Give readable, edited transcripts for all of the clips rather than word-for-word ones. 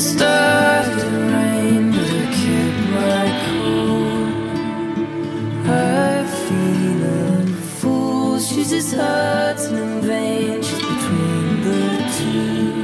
started to rain, but I kept my cool. I feel a fool, she's just hurts and in vain, she's between the two.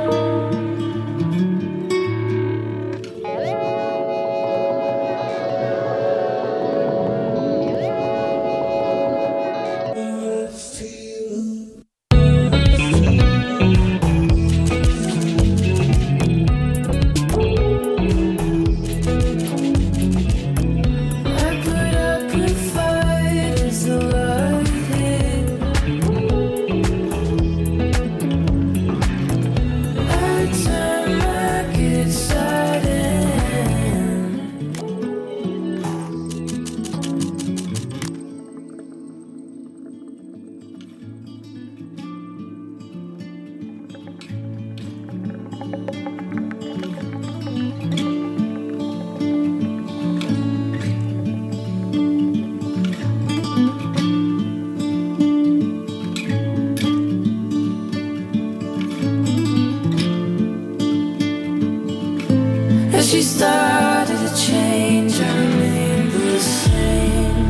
She started to change, I remained the same.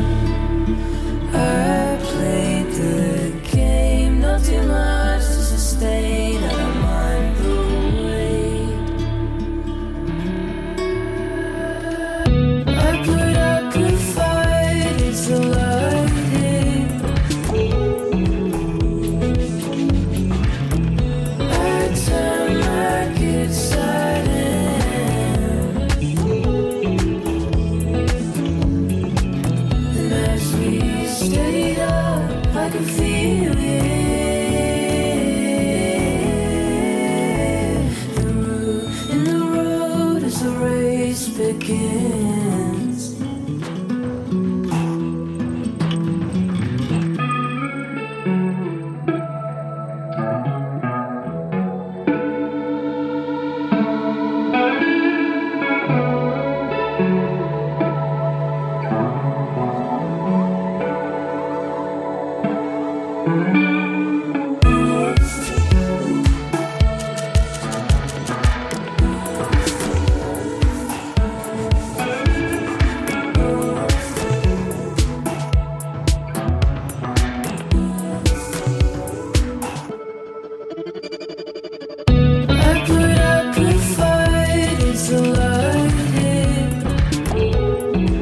I played the game, not too much to sustain. I don't mind the wait. I put up a fight, it's a light. I turn my good side in. Stayed up, I could feel it. The root in the road as the race begins.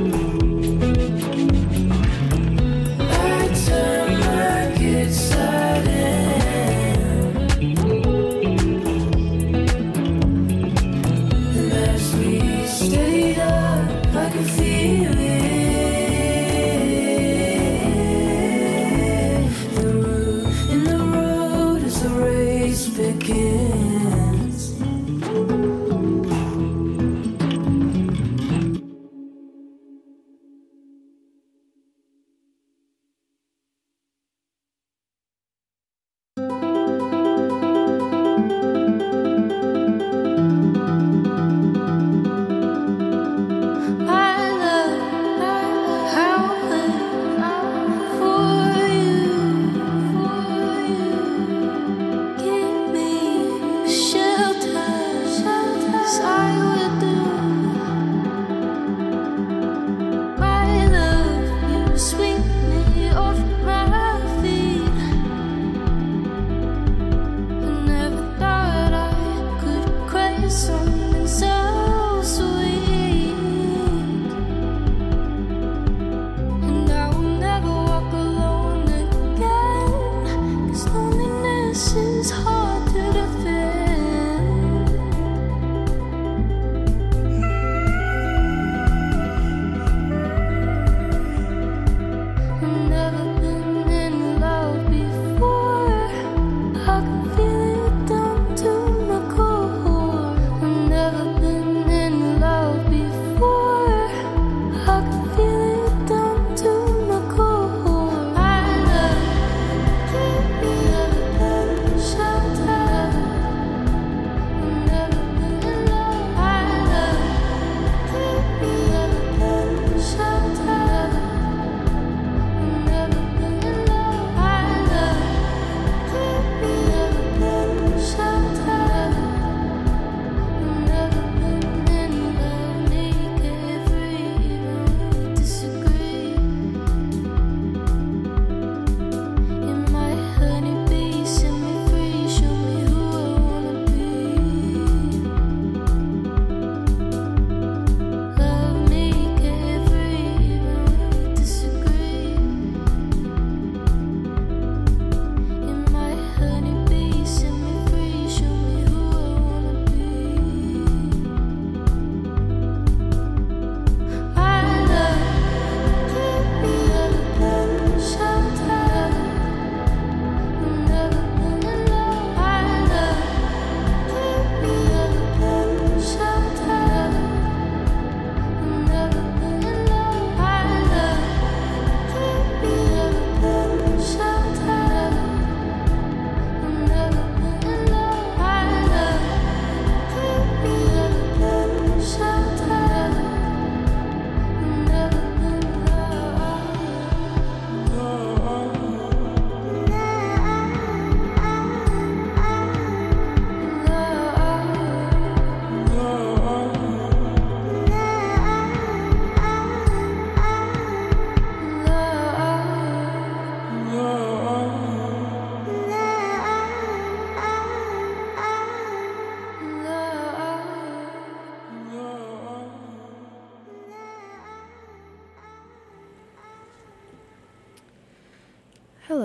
Side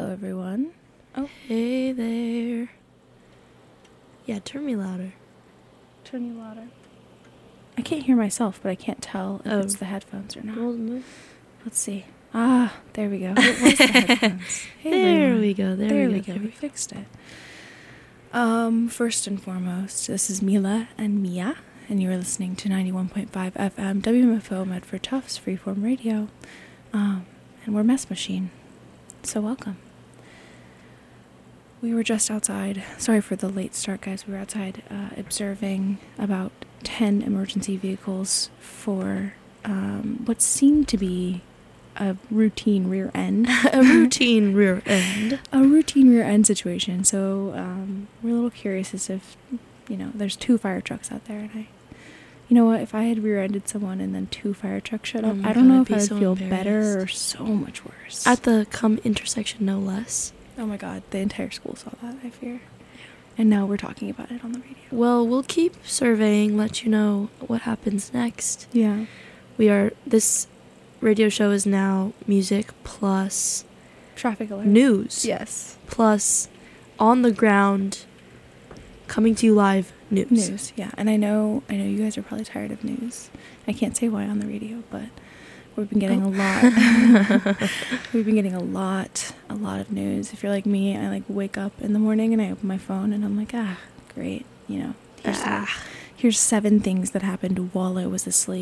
everyone. Oh, hey there. Yeah, turn me louder. Turn you louder. I can't hear myself, but I can't tell if it's the headphones or not. Let's see. Ah, there we go. It was the headphones. Hey, there everyone. we go. There we go. We fixed it. First and foremost, this is Mila and Mia, and you are listening to 91.5 FM WMFO Medford Tufts Freeform Radio, and we're Mess Machine. So welcome. We were just outside. Sorry for the late start, guys. We were outside observing about 10 emergency vehicles for what seemed to be a routine rear end. A routine rear end. A routine rear end situation. So we're a little curious as if, there's 2 fire trucks out there. And you know what? If I had rear-ended someone and then 2 fire trucks showed up, I don't know if I would feel better or so much worse. At the intersection, no less. Oh my god, the entire school saw that, I fear. And now we're talking about it on the radio. Well, we'll keep surveying, let you know what happens next. Yeah. This radio show is now music plus traffic alert. News. Yes. Plus on the ground, coming to you live news. Yeah. And I know you guys are probably tired of news. I can't say why on the radio, but we've been getting a lot. We've been getting a lot of news. If you're like me, I wake up in the morning and I open my phone and I'm like, great. Here's 7 things that happened while I was asleep.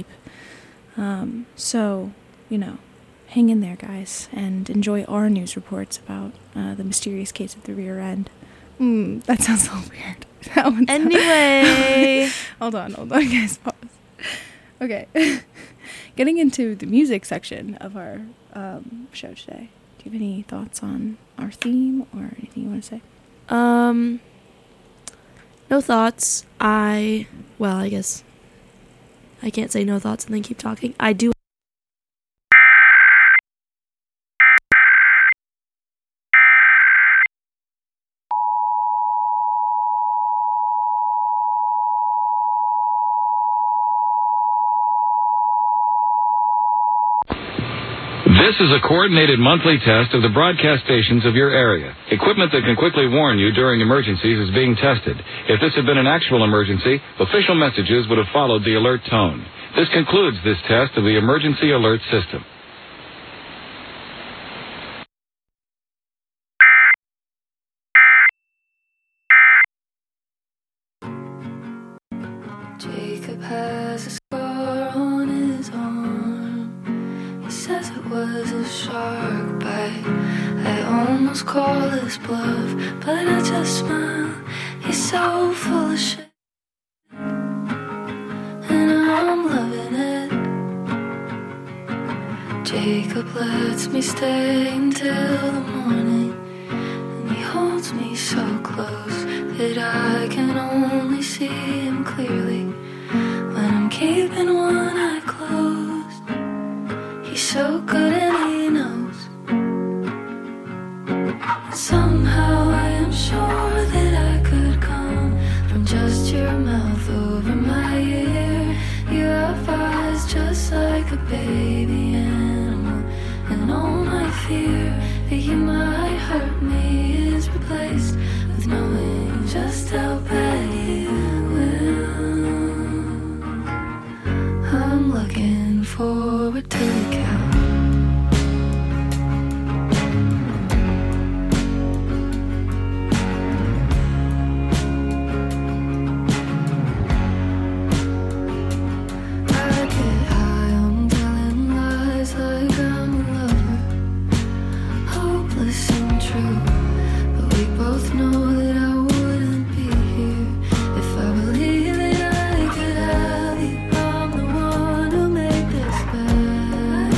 So, hang in there, guys, and enjoy our news reports about the mysterious case of the rear end. That sounds so weird. Anyway. Hold on, guys. Pause. Okay. Getting into the music section of our show today. Do you have any thoughts on our theme or anything you want to say? No thoughts. I guess I can't say no thoughts and then keep talking. I do. This is a coordinated monthly test of the broadcast stations of your area. Equipment that can quickly warn you during emergencies is being tested. If this had been an actual emergency, official messages would have followed the alert tone. This concludes this test of the emergency alert system. Jacob has a scar on his arm. He says it was a shark bite. I almost call his bluff, but I just smile. He's so full of shit, and I'm loving it. Jacob lets me stay until the morning, and he holds me so close that I can only see him clearly when I'm keeping one eye closed. He's so good and he knows. And somehow I am sure that I could come from just your mouth over my ear. You have eyes just like a baby animal, and all my fear that you might hurt me is replaced with knowing just how bad you will. I'm looking forward to the count. Bad.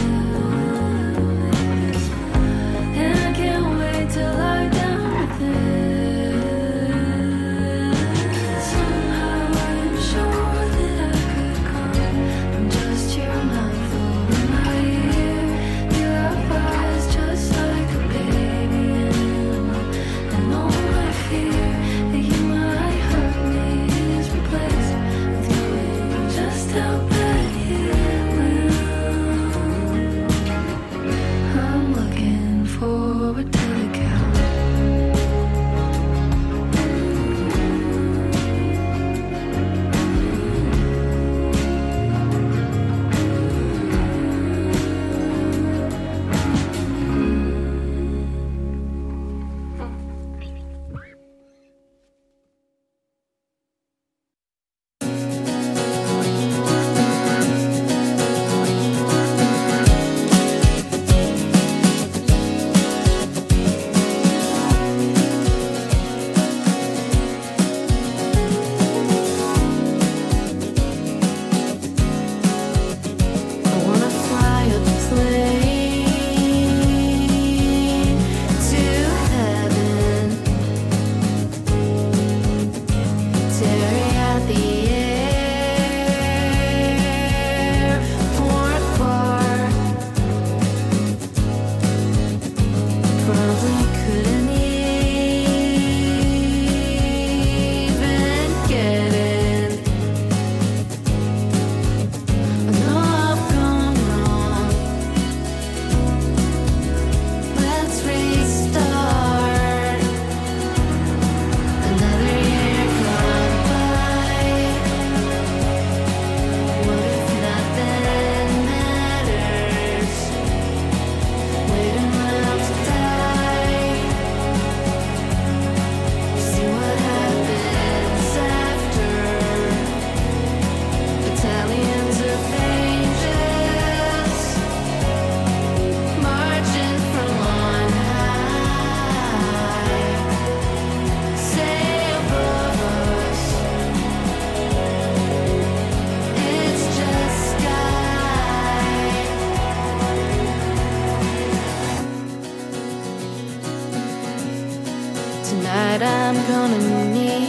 Tonight I'm gonna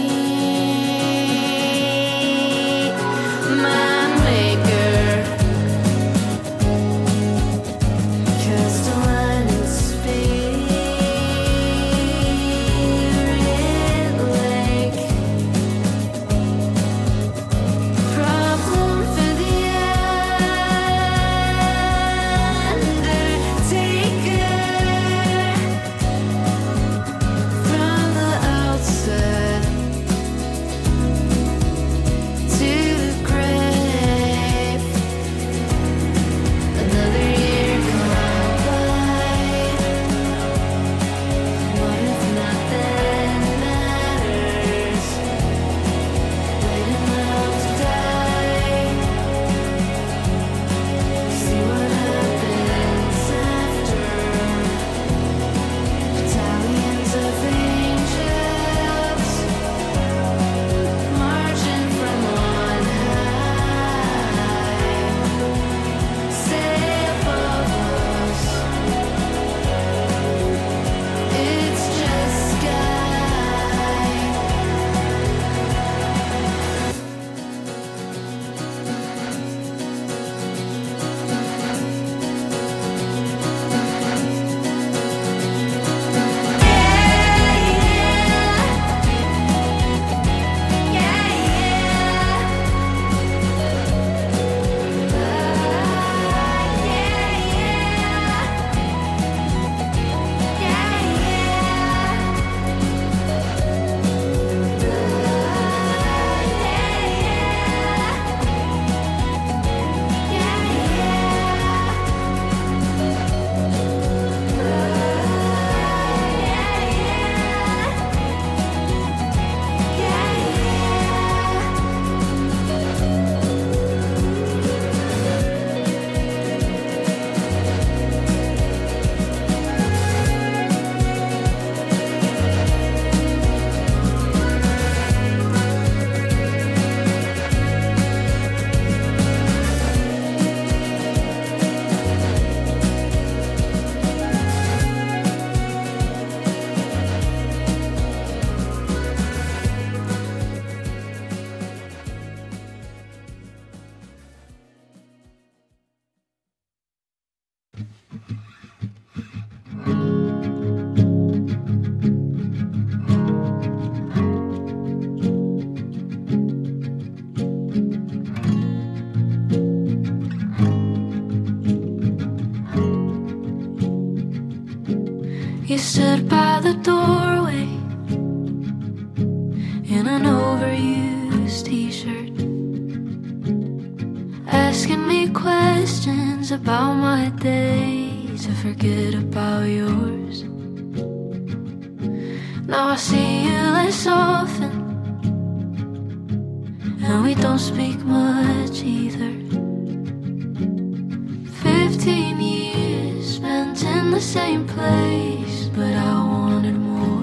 need my maker. Cast a line in Spirit Lake. Problem for the undertaker. From the outset to the grave. Another year gone by. What if nothing matters? Waiting out to die. See what happens after. Battalions of angels marching from on high. Say above us, it's just sky. You stood by the doorway in an overused t-shirt, asking me questions about my day to forget about yours. Now I see you less often, and we don't speak much either. 15 years spent in the same place, but I wanted more.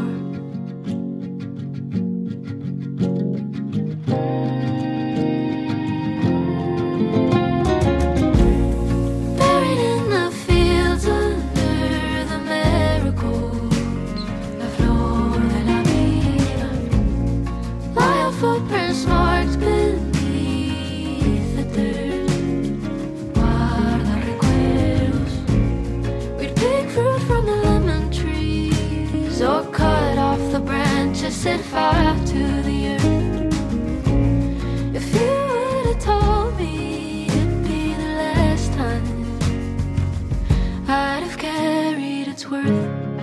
Buried in the fields under the marigolds of Northern Aviva, lie our footprints marked beneath the dirt. Guarda recuerdos. We'd pick fruit from the lemon trees, or cut off the branches, set fire to the earth. If you would have told me it'd be the last time, I'd have carried its worth.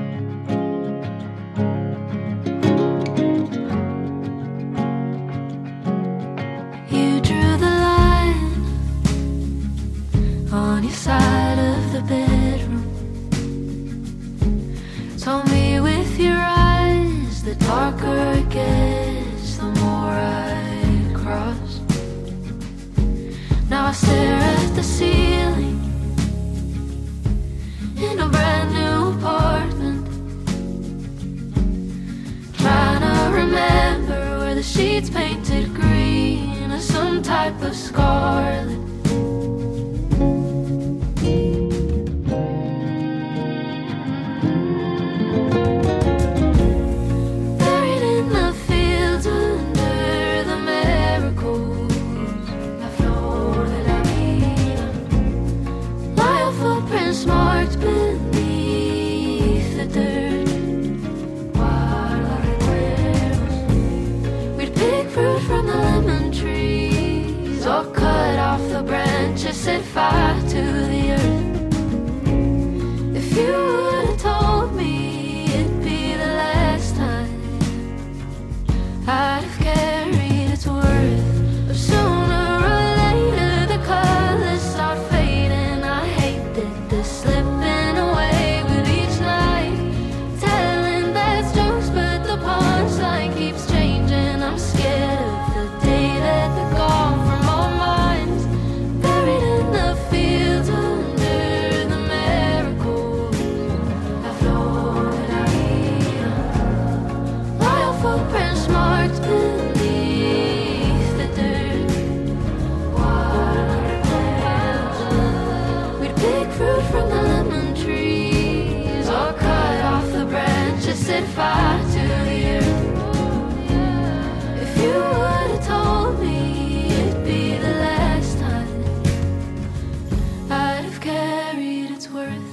You drew the line on your side of the bedroom, told me with your eyes, the darker it gets, the more I cross. Now I stare at the ceiling in a brand new apartment, trying to remember where the sheets painted green or some type of scarlet. fly to the earth. If you would have told me it'd be the last time, I'd have carried its worth.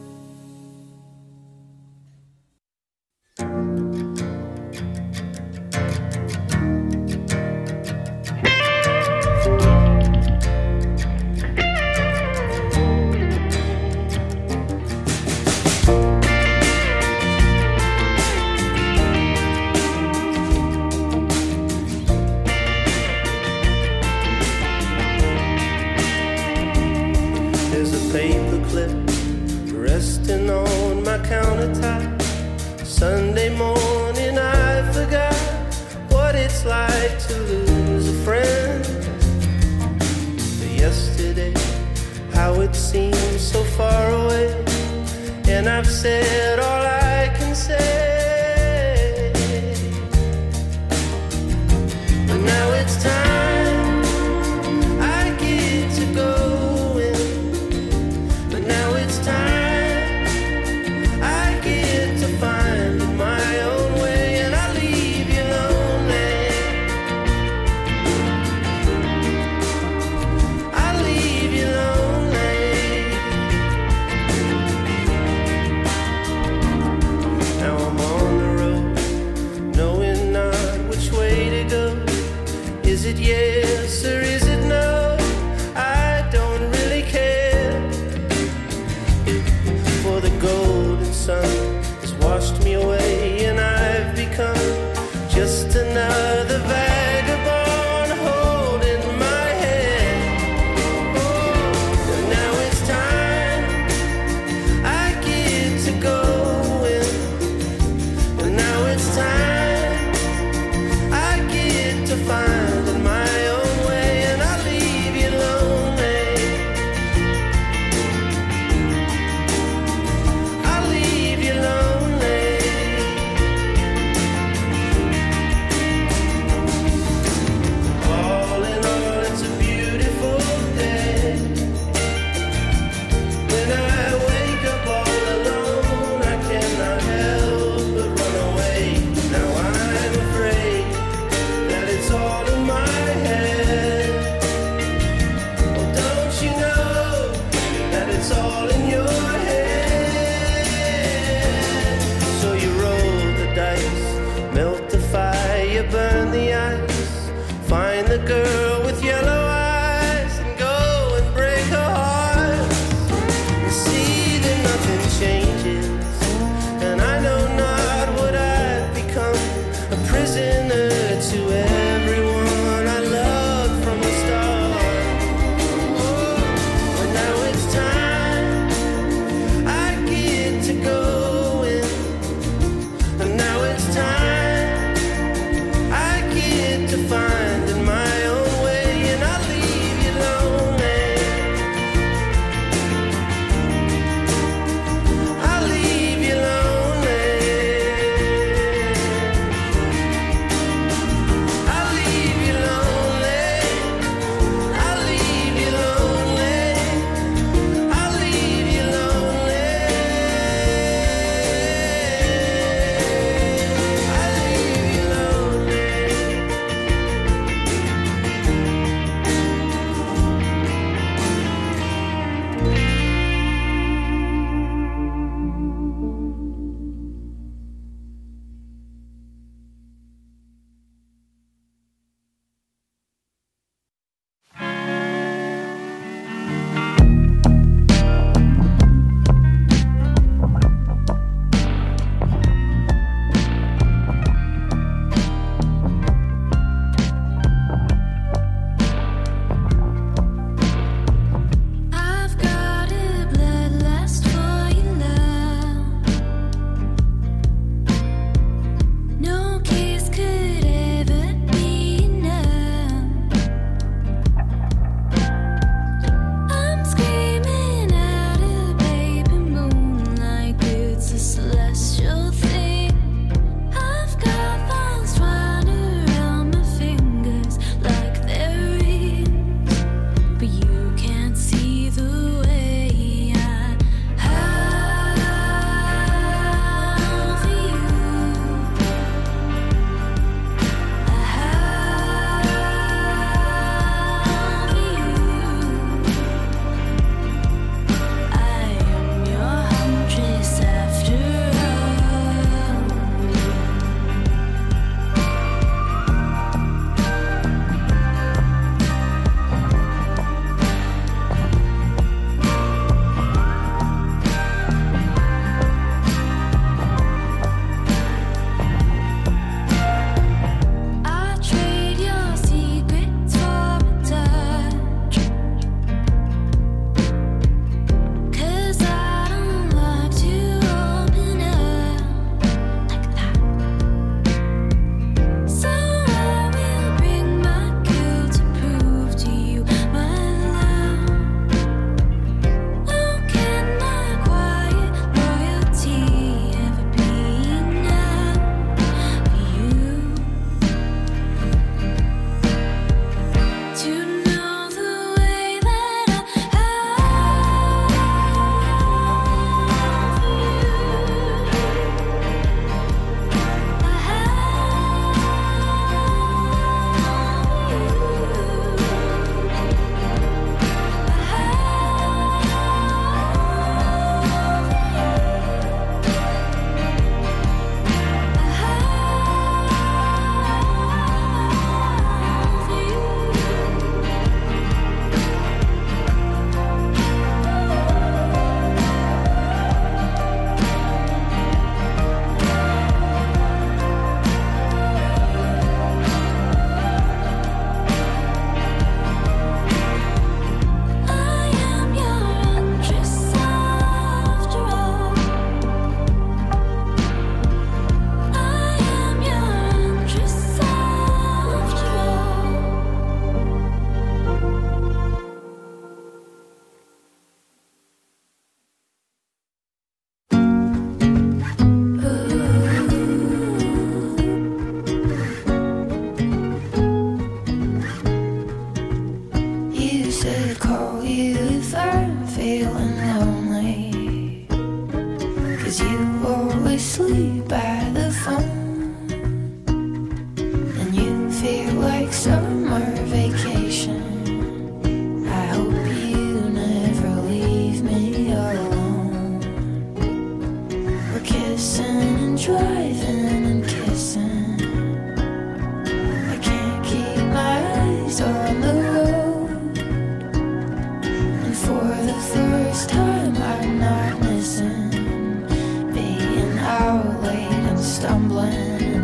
There's a paperclip resting on my countertop. Sunday morning I forgot what it's like to lose a friend. But yesterday, how it seems so far away, and I've said all I can say. But now it's time I get to go. Now it's time I get to find my own way, and I leave you lonely. I leave you lonely. Now I'm on the road, knowing not which way to go. Is it yes or is it no? I don't really care. For the golden sun has washed me away, and I've become just another vagabond holding my head. And now it's time I get to go in. And now it's time I get to find my own way, and I leave you lonely. I leave you lonely. All in all, it's a beautiful day. When I wake up all alone, I cannot help but run away. Now I'm afraid that it's all in my head. Oh, don't you know that it's all in your head? So you roll the dice, melt the fire, burn the ice, find the girl with yellow eyes, and go and break her heart. And see that nothing changes, and I know not what I've become, a prisoner to everyone I loved from the start. But now it's time I get to go in. And now it's time I get to find in my own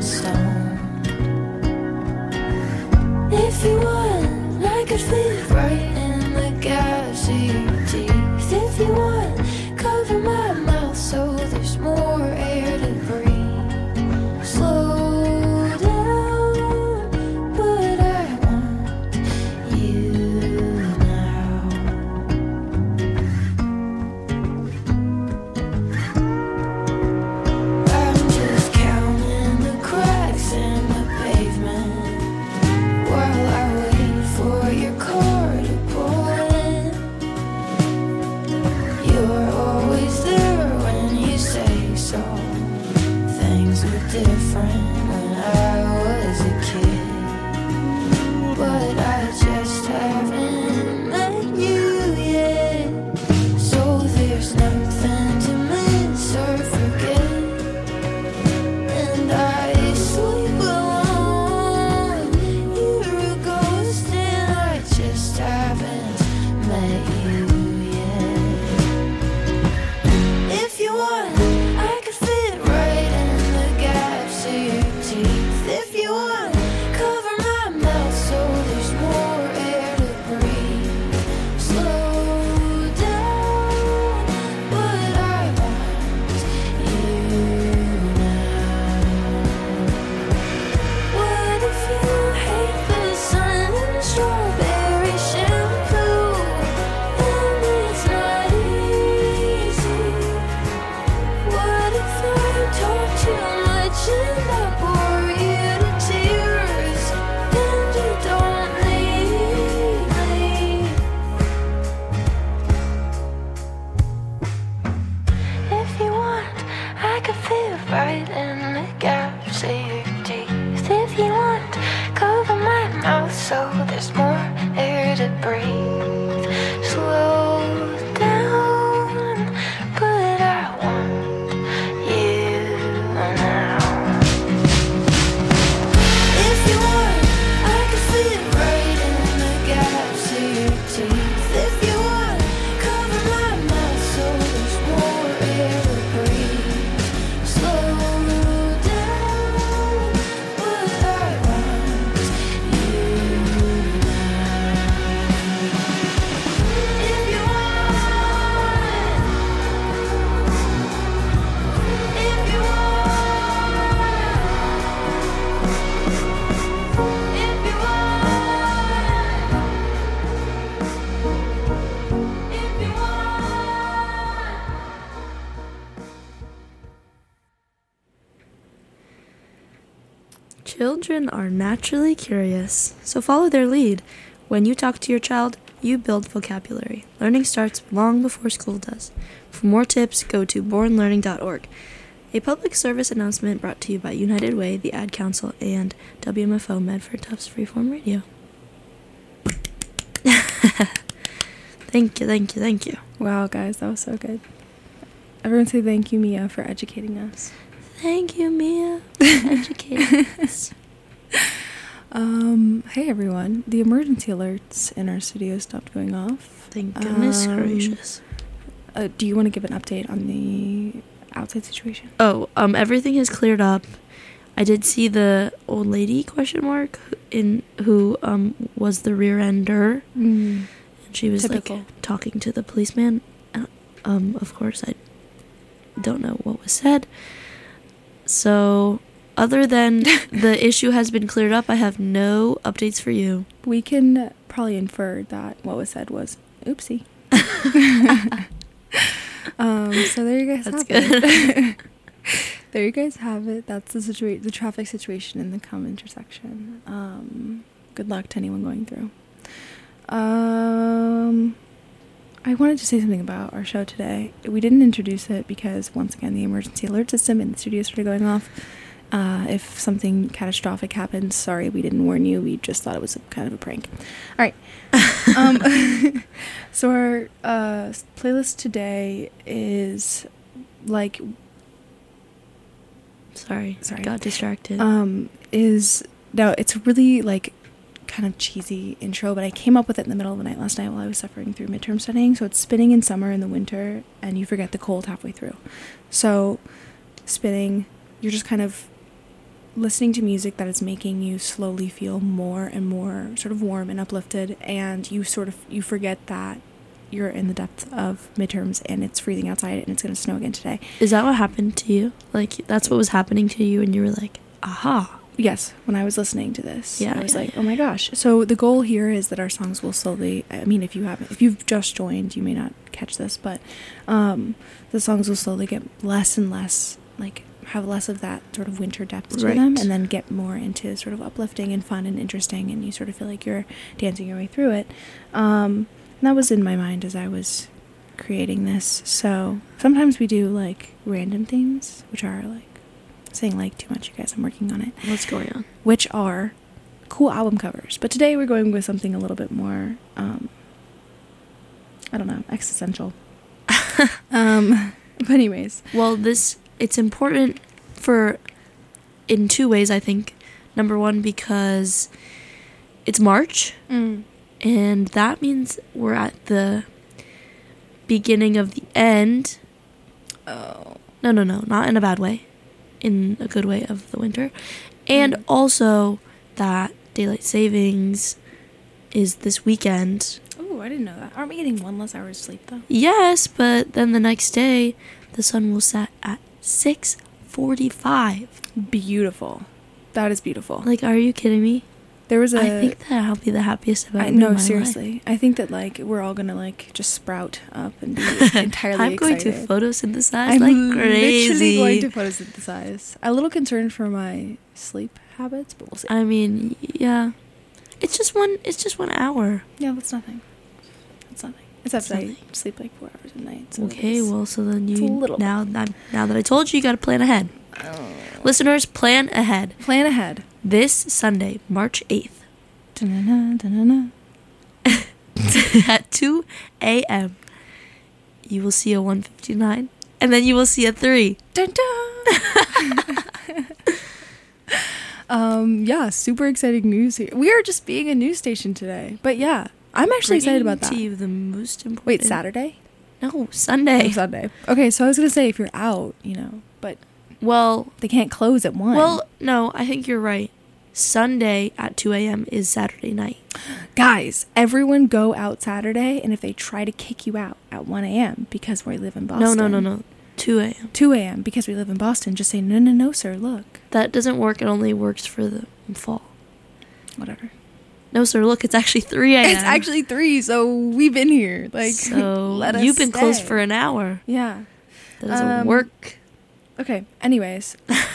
stone. If you want, I could fit right in the gaps of your teeth. If you want, cover my mouth so there's more air to breathe. Slow down, but I want you now. I'm just counting the cracks in the pavement while I wait for your car to pull in. You're always there when you say so. Things were different when I was a kid, but I just haven't met you yet. So there's nothing to miss or forget, and I sleep alone. You're a ghost and I just haven't met you yet. If you want, I could fit right in the gaps of your teeth. If you want, cover my mouth so there's more air to breathe. Slow down, but I want you now. What if you hate the sun and strawberry shampoo? And it's not easy. What if I talk too much and I bore you to tears and you don't leave me? If you want, I could fit right in the gaps of your teeth. If you want, cover my mouth so there's more air to breathe. Slow down, but I want you now. If you want, I could fit right in the gaps of your teeth. If you want, cover my mouth so there's more air to breathe. Slow down, but I want you now. If you want, if you want, if you want, if you want. Children are naturally curious, so follow their lead. When you talk to your child, you build vocabulary. Learning starts long before school does. For more tips, go to bornlearning.org. A public service announcement brought to you by United Way, the Ad Council, and WMFO Medford Tufts Freeform Radio. Thank you, thank you, thank you. Wow, guys, that was so good. Everyone say thank you, Mia, for educating us. Thank you, Mia, for educating us. Hey everyone. The emergency alerts in our studio stopped going off. Thank goodness gracious. Do you want to give an update on the outside situation? Everything is cleared up. I did see the old lady who was the rear ender. And she was Typical. like talking to the policeman. Of course I don't know what was said. So other than the issue has been cleared up, I have no updates for you. We can probably infer that what was said was oopsie. So there you guys That's have good. it. There you guys have it. That's the traffic situation in the Com intersection. Good luck to anyone going through. I wanted to say something about our show today. We didn't introduce it because, once again, the emergency alert system in the studio started going off. If something catastrophic happens, sorry, we didn't warn you. We just thought it was kind of a prank. All right. So our playlist today is like... Sorry. I got distracted. It's a really like kind of cheesy intro, but I came up with it in the middle of the night last night while I was suffering through midterm studying. So it's spinning in summer and the winter, and you forget the cold halfway through. So spinning, you're just kind of listening to music that is making you slowly feel more and more sort of warm and uplifted, and you forget that you're in the depth of midterms and it's freezing outside and it's going to snow again today. Is that what happened to you? Like, that's what was happening to you and you were like, aha. Yes, when I was listening to this, Yeah, I was yeah, like, yeah. oh my gosh. So the goal here is that our songs will slowly, I mean, if you've just joined, you may not catch this, but the songs will slowly get less and less, like, have less of that sort of winter depth to Right. them, and then get more into sort of uplifting and fun and interesting, and you sort of feel like you're dancing your way through it. And that was in my mind as I was creating this. So sometimes we do, like, random themes, which are, like, saying like too much, you guys, I'm working on it. What's going on? Which are cool album covers. But today we're going with something a little bit more, I don't know, existential. But anyways. Well, it's important in two ways, I think. Number one, because it's March, and that means we're at the beginning of the end. Oh. No, not in a bad way. In a good way of the winter. And also that daylight savings is this weekend. Oh, I didn't know that. Aren't we getting one less hour of sleep, though? Yes, but then the next day, the sun will set at 6:45. Beautiful. That is beautiful. Like, are you kidding me? There was I think that I'll be the happiest I've ever been in no, my seriously. life. I think that, like, we're all gonna, like, just sprout up and be entirely I'm going to excited. photosynthesize I'm like crazy. literally going to photosynthesize. I'm a little concerned for my sleep habits, but we'll see. I mean, yeah. It's just 1 hour. Yeah, that's nothing. That's nothing. Except It's I nothing. sleep like 4 hours a night. So Okay, it's- well, so then it's a you little now that I told you, you got to plan ahead. Listeners, plan ahead. plan ahead. This Sunday, March 8th, Da-na-na, da-na-na. at 2 a.m., you will see a 159, and then you will see a 3. Dun, dun. Yeah, super exciting news here. We are just being a news station today. But yeah, I'm actually excited about that. To you the most important. Wait, Saturday? No, Sunday. Oh, Sunday. Okay, so I was going to say if you're out, but Well, they can't close at 1. well, no, I think you're right. Sunday at 2 a.m. is Saturday night. guys, everyone go out Saturday, and if they try to kick you out at 1 a.m. because we live in Boston. No. 2 a.m. 2 a.m. because we live in Boston, just say, no, sir, look. That doesn't work. It only works for the fall. Whatever. No, sir, look, it's actually 3 a.m. It's actually 3, so we've been here. Like, So let us you've been closed stay. for an hour. Yeah. That doesn't work. Okay, anyways.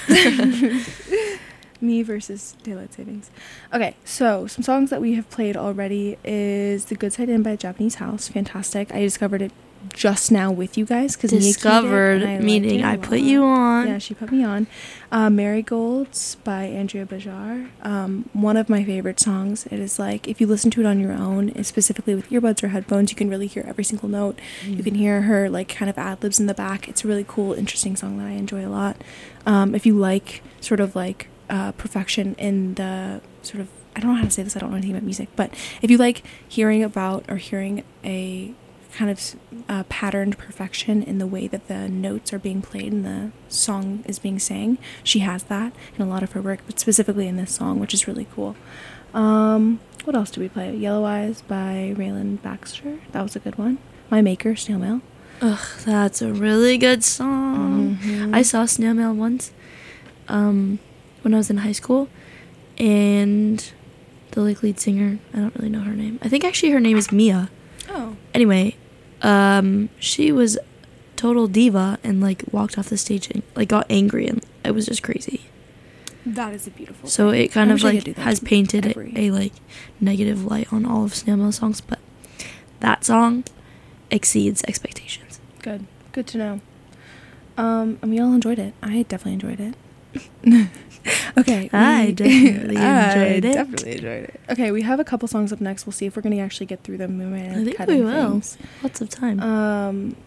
Me versus daylight savings. Okay, so some songs that we have played already is The Good Side In by Japanese House. Fantastic. I discovered it just now with you guys because Discovered, meaning I put you on. Yeah, she put me on. Marigolds by Andrea Bajar. One of my favorite songs. It is like, if you listen to it on your own, specifically with earbuds or headphones, you can really hear every single note. You can hear her like kind of ad-libs in the back. It's a really cool, interesting song that I enjoy a lot. If you like sort of like perfection in the sort of, I don't know how to say this, I don't know anything about music, but if you like hearing about or hearing a kind of patterned perfection in the way that the notes are being played and the song is being sang, she has that in a lot of her work, but specifically in this song, which is really cool. What else did we play? Yellow Eyes by Raylan Baxter. That was a good one. My Maker, Snail Mail. Ugh, that's a really good song. I saw Snail Mail once when I was in high school, and the like lead singer, I don't really know her name. I think actually her name is Mia. Oh. Anyway, she was total diva and like walked off the stage and like got angry, and it was just crazy. That is a beautiful So thing. it kind I of wish I like could do that has to painted every- a like negative light on all of Snail Mail songs, but that song exceeds expectations. Good. Good to know. And we all enjoyed it. I definitely enjoyed it. Okay. I definitely I enjoyed it. definitely enjoyed it. Okay, we have a couple songs up next. We'll see if we're going to actually get through them. We might end I up think cutting we will. things. Lots of time.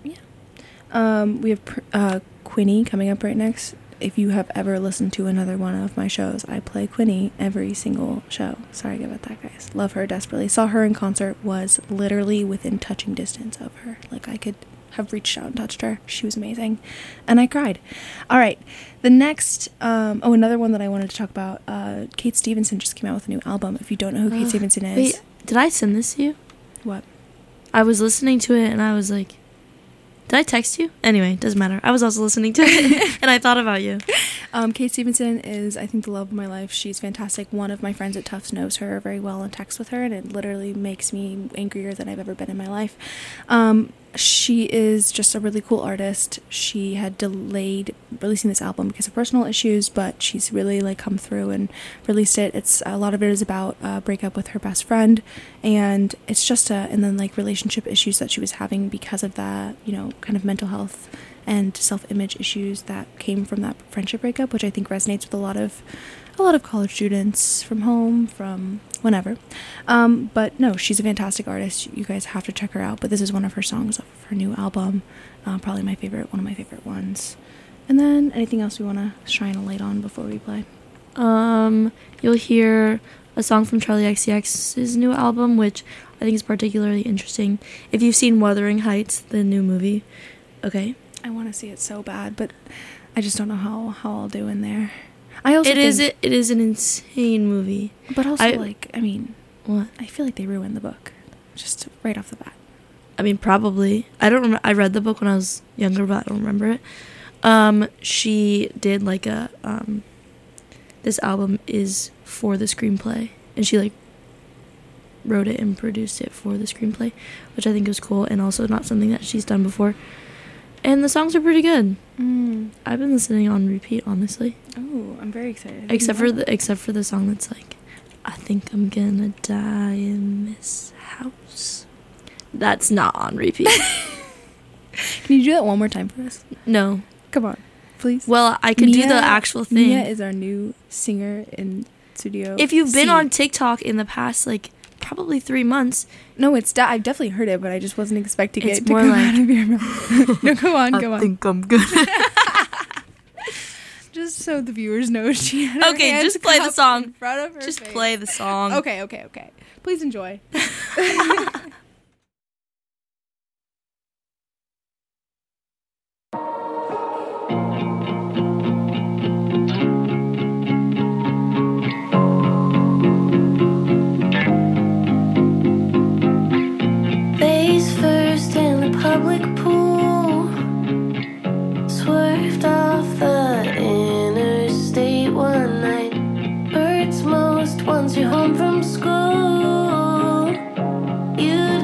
We have Quinny coming up right next. If you have ever listened to another one of my shows, I play Quinny every single show. Sorry about that, guys. Love her desperately. Saw her in concert, was literally within touching distance of her. Like, I could have reached out and touched her. She was amazing. And I cried. All right. The next, another one that I wanted to talk about, Kate Stevenson just came out with a new album. If you don't know who Kate Stevenson is. Wait, did I send this to you? What? I was listening to it and I was like, did I text you? Anyway, doesn't matter. I was also listening to it and I thought about you. Kate Stevenson is, I think, the love of my life. She's fantastic. One of my friends at Tufts knows her very well and texts with her, and it literally makes me angrier than I've ever been in my life. She is just a really cool artist. She had delayed releasing this album because of personal issues, but she's really like come through and released it. It's a lot of it is about a breakup with her best friend, and it's just and then like relationship issues that she was having because of that, you know, kind of mental health and self-image issues that came from that friendship breakup, which I think resonates with a lot of college students from home, from whenever. But no, she's a fantastic artist. You guys have to check her out. But this is one of her songs off of her new album. Probably one of my favorite ones. And then anything else we want to shine a light on before we play? You'll hear a song from Charli XCX's new album, which I think is particularly interesting. If you've seen Wuthering Heights, the new movie, okay. I want to see it so bad, but I just don't know how I'll do in there. I also it is an insane movie. But also, what? I feel like they ruined the book, just right off the bat. I mean, probably. I don't remember. I read the book when I was younger, but I don't remember it. She did like a this album is for the screenplay, and she like wrote it and produced it for the screenplay, which I think was cool, and also not something that she's done before. And the songs are pretty good. I've been listening on repeat, honestly. Oh, I'm very excited. Except for the song that's like, I think I'm gonna die in this house. That's not on repeat. Can you do that one more time for us? No. Come on, please. Well, I could do the actual thing. Mia is our new singer in Studio If you've been C. on TikTok in the past, like, probably 3 months. No, I've definitely heard it, but I just wasn't expecting It's it to more come like, out of your mouth. No, go on. I think I'm good. Just so the viewers know, she had her Okay, hands just play the cupped song. in front of her Just face. play the song. Okay. Please enjoy. Face first in the public pool, swerved off the interstate one night. Hurts most once you're home from school. You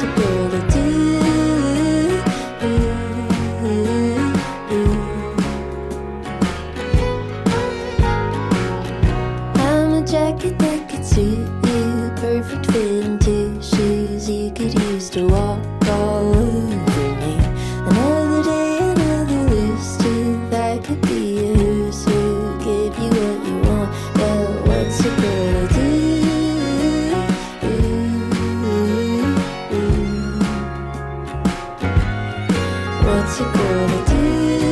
What's a girl to do? I'm a jacket that could suit you, perfect fit in 2 shoes. You could use to walk all over me. Another day, another loose tooth. I could be a who's who, give you what you want. Well, what's a girl to do? What's a girl to do?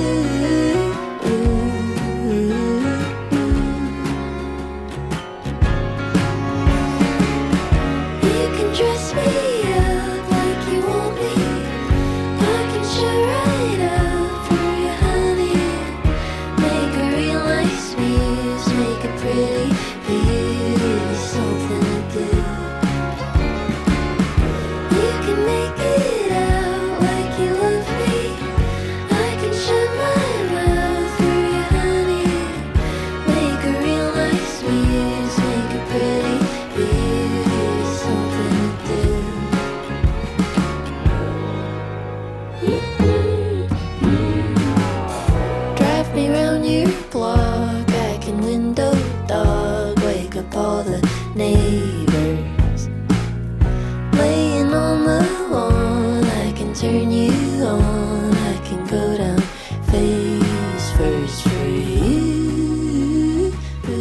You can dress me up like you want me. I can show right up for you, honey. Make a real nice muse, make a pretty view, something to do. You can make it out like you love me. I can shut my mouth for you, honey. Make a real nice muse, make a pretty view, something to do. Drive me round your block, I can window dog, wake up all the neighbors. Laying on the lawn, I can turn you on, I can go down face first for you.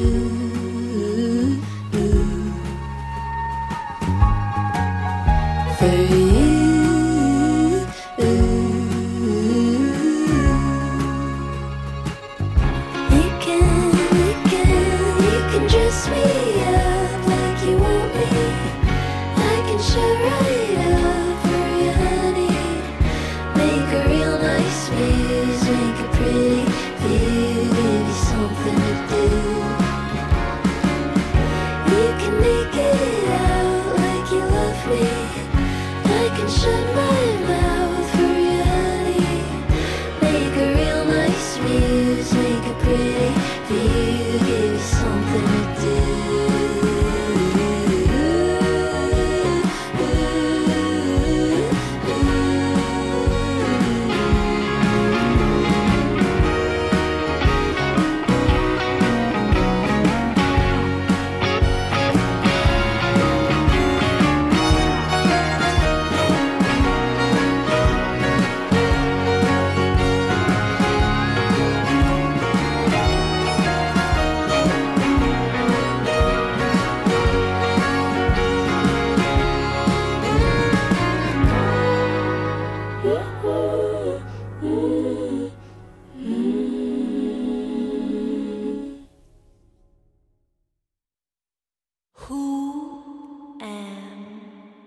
For you. You can dress me up like you want me. I can show right up for you, honey. Make a real nice muse, make a pretty view, give you something to do. You can make it out like you love me. I can shut my mouth for you, honey. Make a real nice muse, make a pretty view, give you something to do. Who am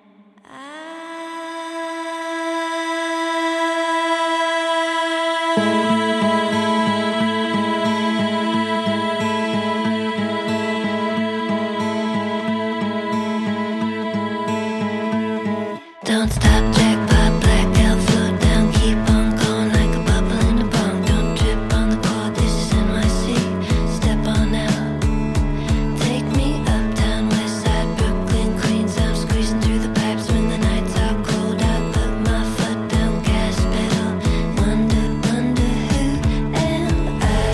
Don't stop, jackpot, blackout, float down, keep on going like a bubble in a bong. Don't trip on the cord, this is NYC. Step on out, take me uptown, west side, Brooklyn, Queens. I'm squeezing through the pipes when the nights are cold. I put my foot down, gas pedal. Wonder who am I?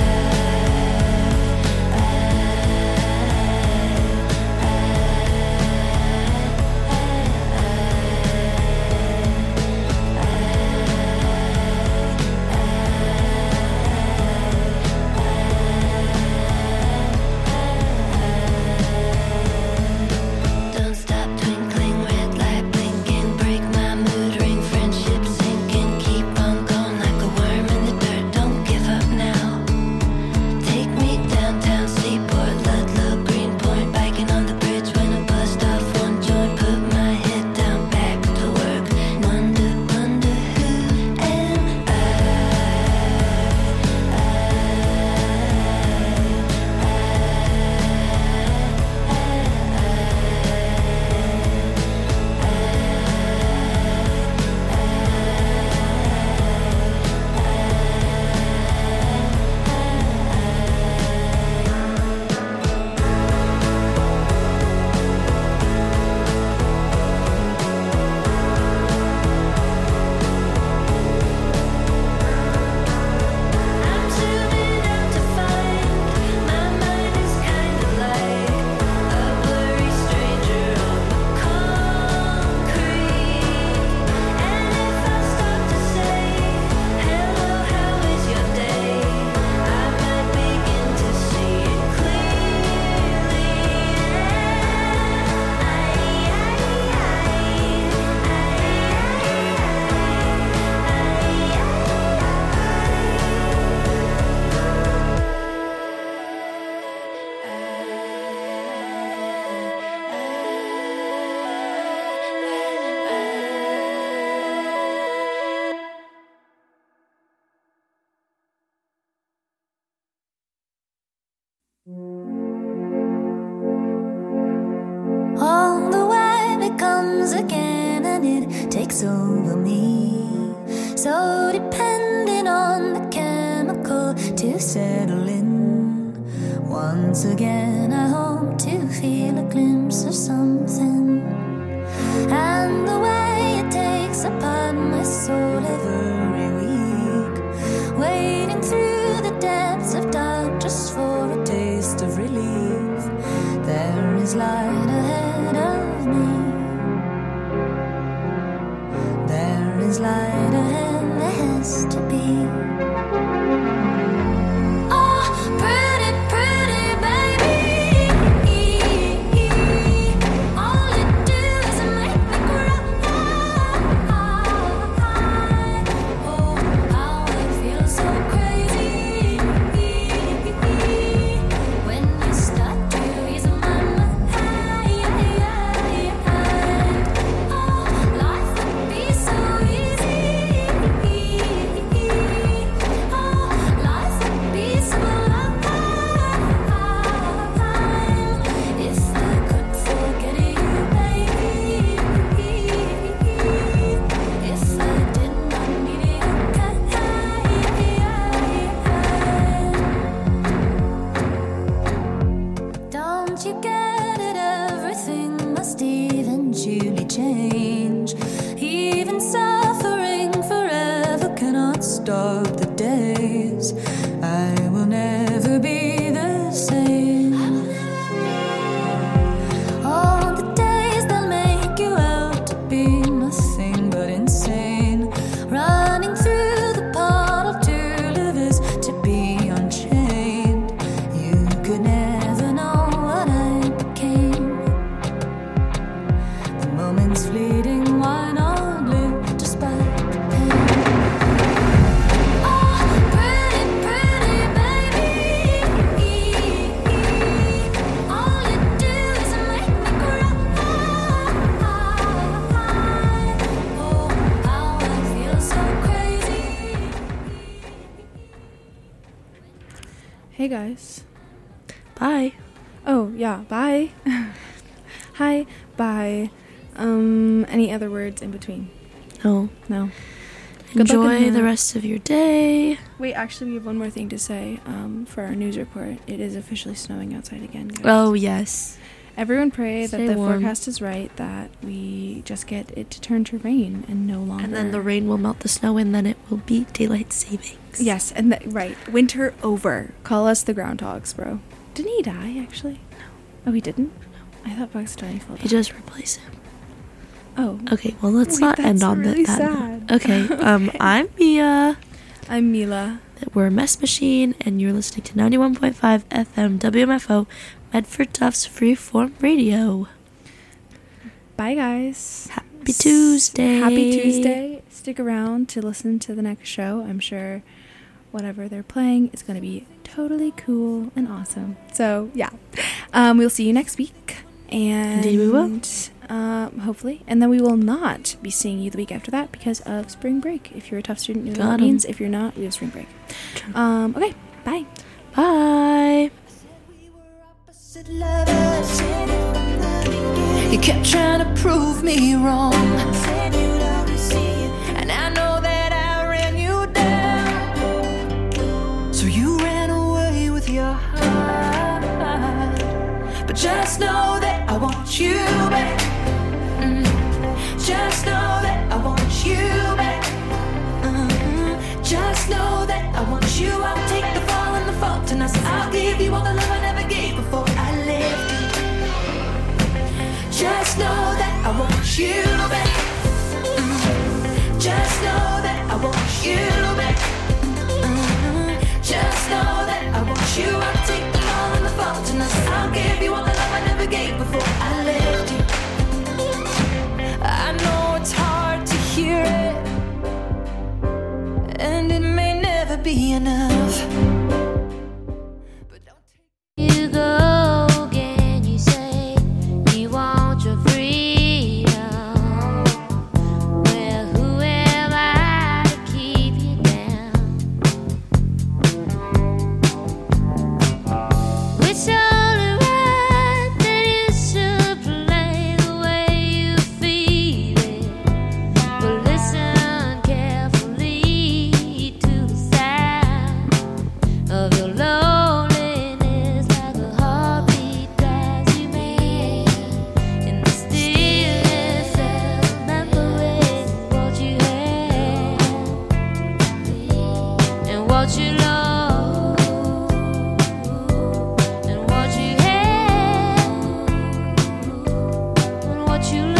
comes again and it takes over me. So dependent on the chemical to settle in. Once again I hope to feel a glimpse of something. And the way it takes apart my soul every week, wading through the depths of dark just for a taste of relief. There is light ahead of me. There is light ahead, there has to be. Oh, pretty, pretty baby. All you do is make me cry. Oh, how I feel so crazy when you start to ease my mind. Oh, life would be so easy. Oh, life would be so if I could forget you, baby. If I did not need you, don't you get it? Everything must eventually change. Even suffering forever cannot stop the days. I will never be the same. All the days they'll make you out to be nothing but insane. Running through the portal to live is to be unchained. You could never know what I became. The moment's fleeting, why not live despite the pain? Oh, pretty, pretty baby. All you do is make me cry. Oh, how I feel so crazy. Hey guys. Bye. Oh, yeah, bye. Hi, bye. Any other words in between? No. No. Good luck in Enjoy the the- rest of your day. Wait, actually, we have one more thing to say for our news report. It is officially snowing outside again, guys. Oh, yes. Everyone pray Stay that the warm. forecast is right, that we just get it to turn to rain and no longer... And then the rain will melt the snow, and then it will be daylight savings. Yes, and right. Winter over. Call us the groundhogs, bro. Didn't he die, actually? No. Oh, he didn't? No. I thought Bugs Bunny fell down. You just replace him. Oh. Okay, well, let's Wait, not end that's on really that sad. note. Okay, I'm Mia. I'm Mila. We're a Mess Machine, and you're listening to 91.5 FM WMFO, Medford Tufts Freeform Radio. Bye, guys. Happy Tuesday. Happy Tuesday. Stick around to listen to the next show. I'm sure whatever they're playing is going to be totally cool and awesome. So, yeah. We'll see you next week. And Indeed we will. Hopefully. And then we will not be seeing you the week after that because of spring break. If you're a tough student, you know what Got that 'em. means. If you're not, we have spring break. True. Okay. Bye. Bye. You kept trying to prove me wrong, and I know that I ran you down. So you ran away with your heart, but just know that I want you back. Just know that I want you back. Just know that I want you. I'll take the fall and the fault, and I'll give you all the love I never gave before I left you. Just know that I want you back. Just know that I want you back. Just know that I want you. I'll take the fall and the fault, and I'll give you all the love I never gave before I left you. I know it's hard to hear it, and it may never be enough.